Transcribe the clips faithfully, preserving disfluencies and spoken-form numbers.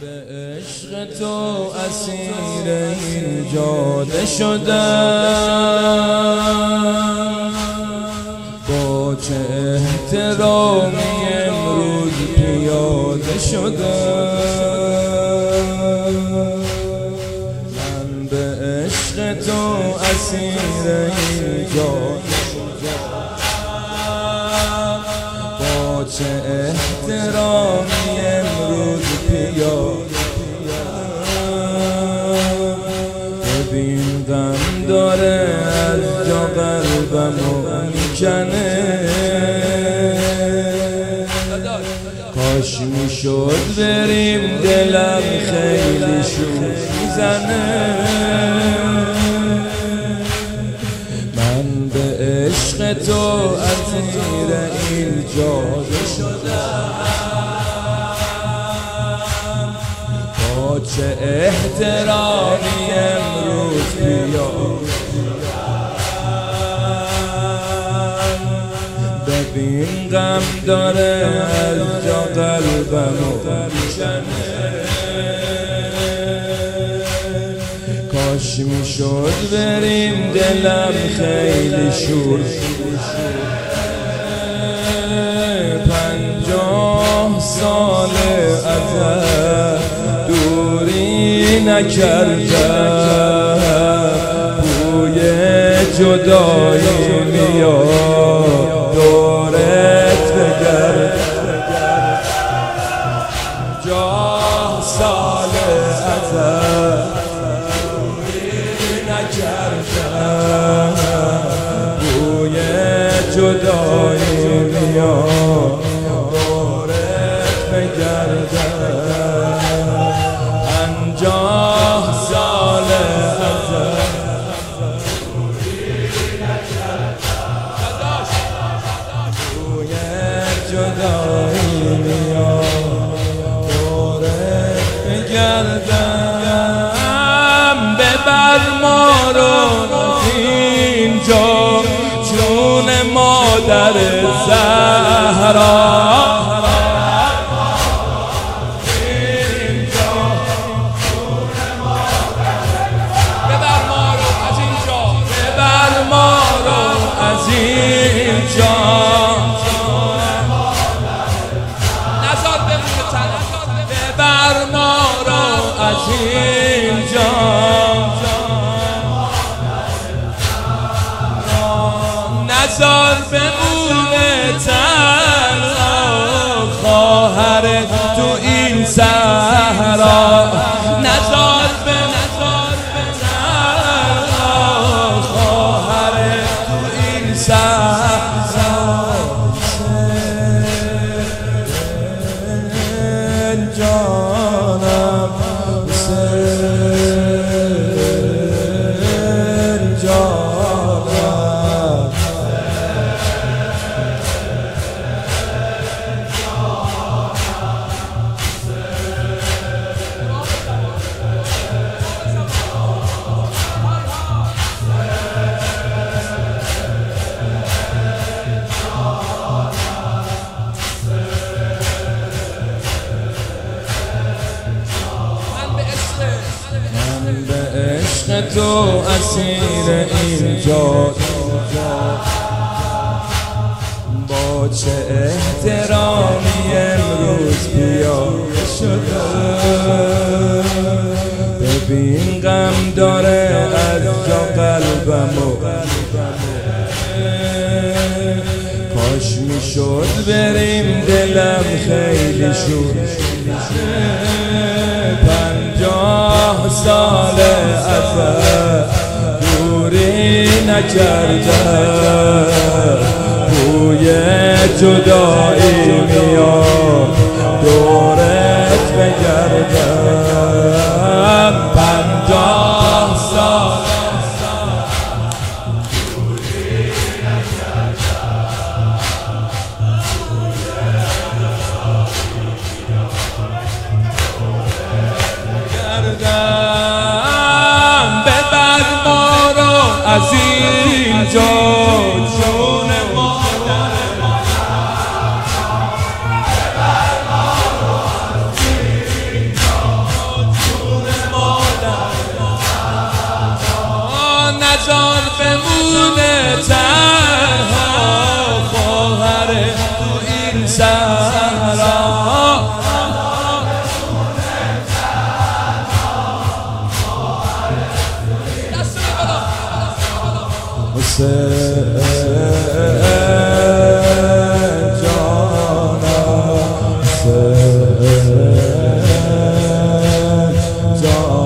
به عشق تو اسیر این جاده شدم، با چه احترامی امروز پیاده شدم. من به عشق تو اسیر این جاده شدم، با چه احترامی امروز پیاده. ببین غم داره از جا قلبمو میکنه، کاش میشد بریم دلم خیلی شور میزنه. من به عشق تو اسیر این جاده شدم، با چه احترامی امروز پیاده. ببین غم داره از جا قلبمو میشنه، کاش میشد بریم دلم خیلی شور. پنجاه سال ازت دوری نکردم، بوی جدایی میاد دورت بگردم. پنجاه سال ازت دوری نکردم، بوی جدایی میاد دورت بگردم. پنجاه سال ازت بوی جدایی میاد دورت بگردم. ببر ما رو اینجا چون مادر زهرا، ببر ما رو از اینجا، نزار بمونه تنها خواهر تو این صحرا. نزار بمونه تنها خواهر تو این صحرا. جانم حسین جانم، تو اسیر این جاده، با چه احترامی امروز پیاده شدم. ببین غم داره از جا قلبمو، کاش میشد بریم دلم خیلی شور. پنجاه سال ازت دوری نکردم، بوی جدایی میاد دورت بگردم. پنجاه سال دوری نکردم. ببر ما رو از اینجا چون مادر صحرا حسین جانم حسین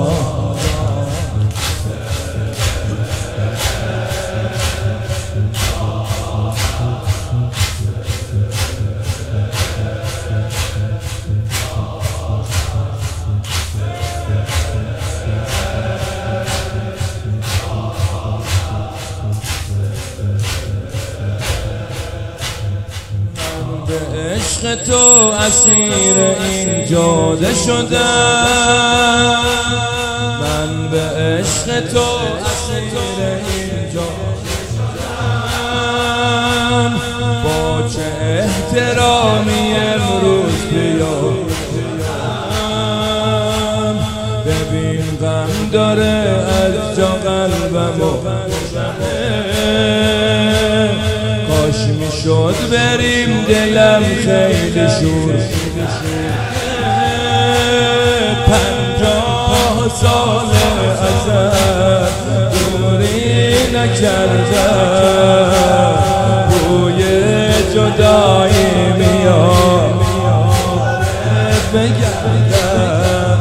به عشق تو اسیر این جاده شدم، من به عشق تو اسیر این جاده شدم. با چه احترامی امروز بیام، ببین غم داره از جا قلبمو کاش میشد بریم دلم خیلی شور. پنجاه سال ازت دوری نکردم، بوی جدایی میاد بگردم.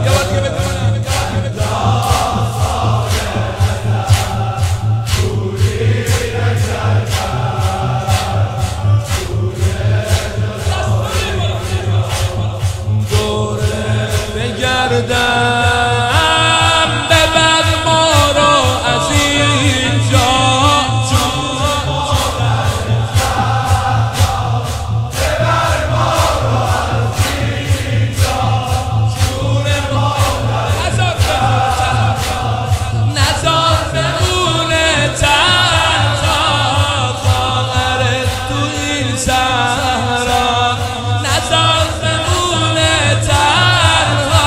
بگردم ببر ما رو از اینجا، ببر ما رو از اینجا، جون ما نزار بمونه تنها، خواهرت تو این صحرا نزار بمونه تنها.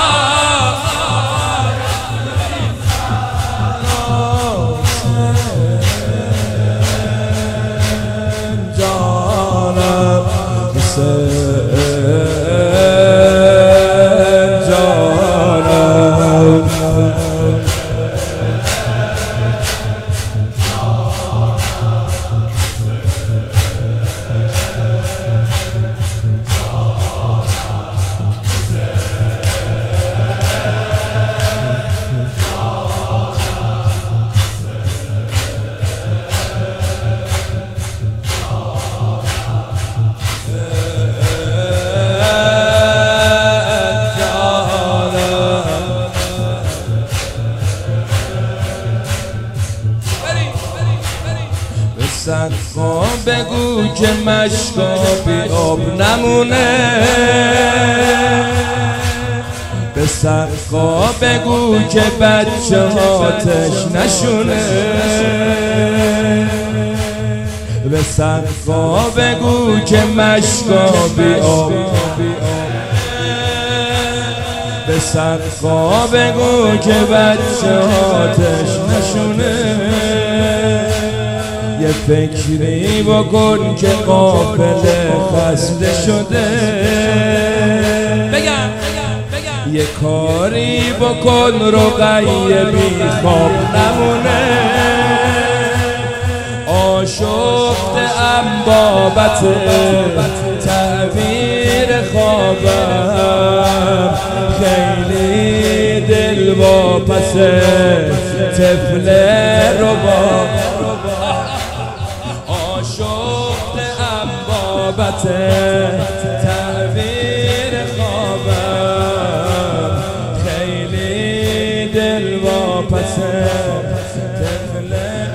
سقا بگو که مشکا بی آب نمونه، به سقا بگو که بچه هاتش نشونه، به سقا بگو که مشکا بی آب، به سقا بگو که بچه هاتش نشونه. یه فکری بکن که قافله خسته شده، بگم یه کاری بکن رقیه بی خواب نمونه. آشفته ام بابت تعبیر خوابم، خیلی دل واپس طفل رباب. آشفته ام بابت تعبیر خوابم، خیلی دل واپس طفل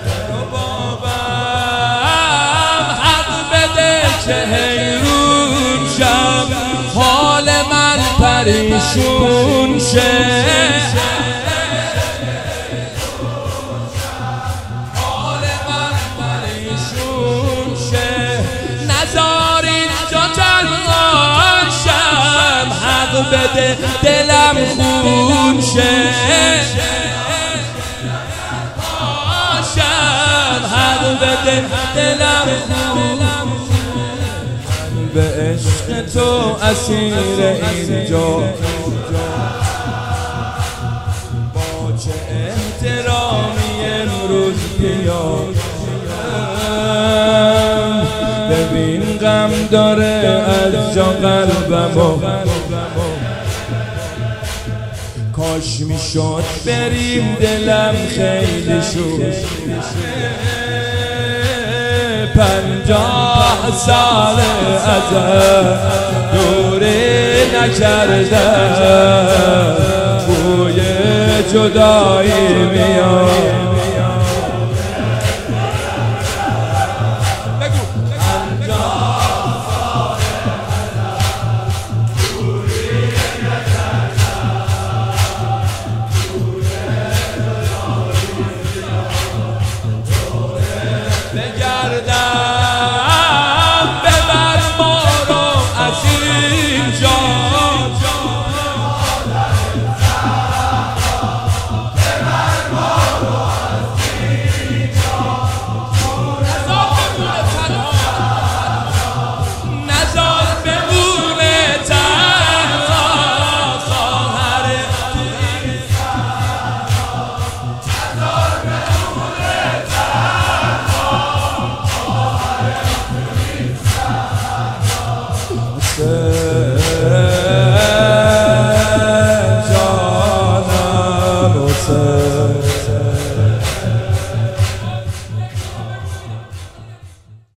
ربابم. حق بده که حیرون شم، حال من پریشون شه، بده دلم خون شه، باشم حق بده دلم خون به عشق تو اسیر اینجا، با چه احترامی امروز بیاد. ببین غم داره از جا قلبمو، کاش میشد بریم دلم خیلی شد. پنجاه سال ازت دوری نکردم، بوی جدایی میاد.